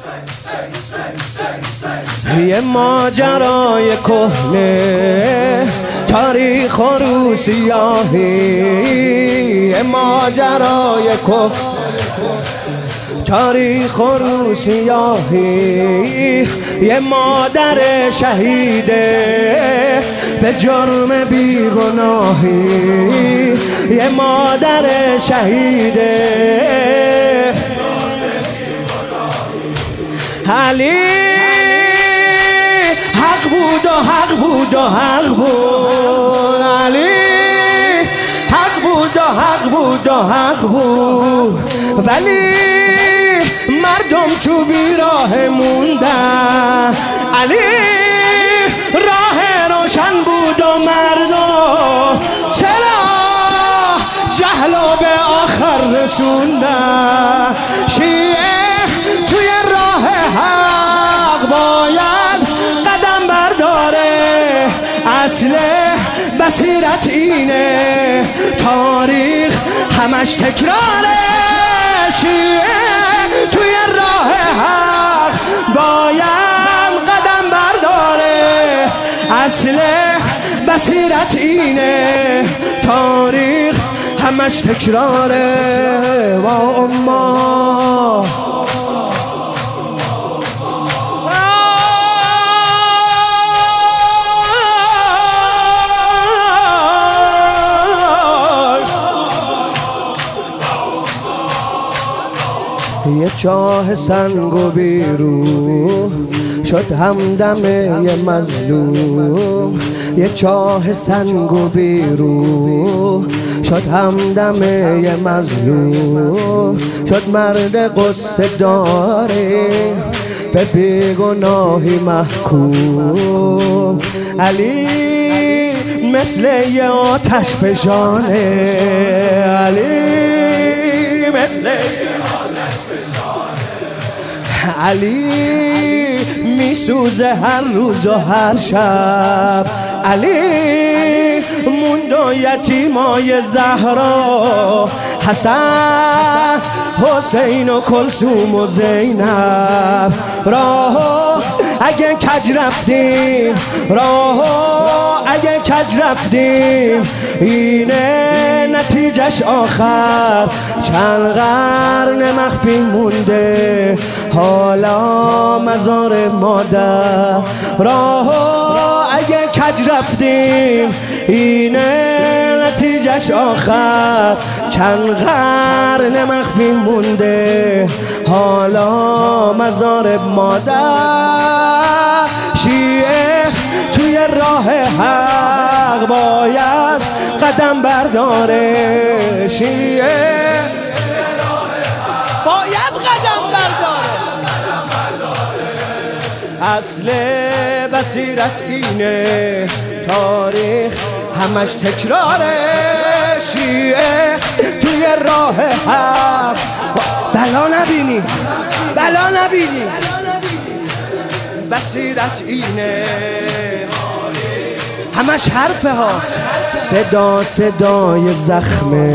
یه ماجرای کهنه تاریخ و روسیاهی، یه ماجرای کهنه تاریخ و روسیاهی، یه مادر شهیده به جرم بیگناهی، یه مادر شهیده علی حق بود و حق بود و حق بود، علی حق بود و حق بود و حق بود، ولی مردم تو بیراه موندن. علی راه روشن بود و مردم چرا جهلو به آخر رسوندن؟ شیعه توی راه حق باید قدم برداره، اصل بصیرت اینه، تاریخ همش تکراره. شیعه توی راه حق باید قدم برداره، اصل بصیرت اینه، تاریخ همش تکراره. و اما یه چاه سنگ و بیرو شد همدم یه مظلوم، یه چاه سنگ و بیرو شد همدم یه مظلوم، شد مرد قصه داره به بیگناهی محکوم. علی مثل یه آتش فشانه، علی مثل علی میسوزه هر روز و هر شب. علی موند و یتیمای زهرا، حسن حسین و کلثوم و زینب. راهو اگه کج رفتیم، راهو اگه کج رفتیم، اینه نتیجش آخر. چند قرن مخفی مونده حالا مزار مادر. راهو اگه کج رفتیم، اینه نتیجش آخر. چند قرن مخفی مونده حالا مزار مادر. شیعه توی راه حق باید قدم برداره، شیعه باید قدم برداره، اصل بصیرت اینه، تاریخ همش تکراره. شیعه توی راه حق بلا نبینی، بلا نبینی، بصیرت اینه، همش حرفه ها. صدا صدای زخمه،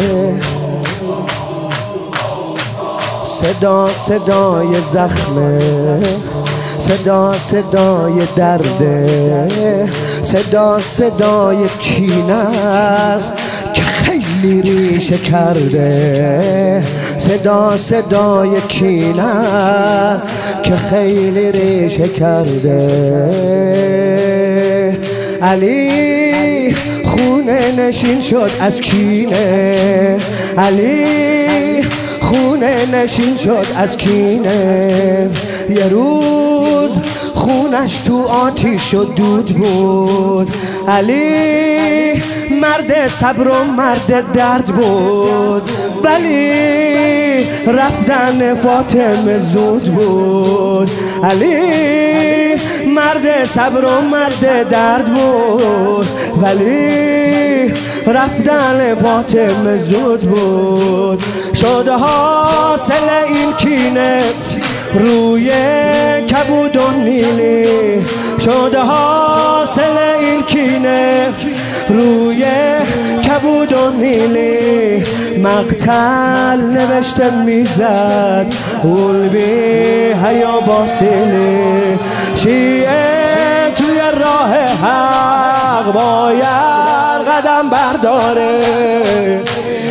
صدا صدای زخمه، صدا صدای درده، صدا صدای کینه است که خیلی ریشه کرده، صدا صدای کینه که خیلی ریشه کرده. علی خونه نشین شد از کینه، علی خونه نشین شد از کینه. یه روز خونش تو آتیش و دود بود. علی مرد صبر و مرد درد بود، ولی رفتن فاطمه زود بود. علی مرد صبر و مرد درد بود، ولی رفتن فاطمه زود بود. شده حاصل این کینه روی کبود و نیلی، شده حاصل این کینه روی کبود و نیلی. مقتل نوشته میزد اول بی حیا باسیله شیعه توی راه حق باید قدم برداره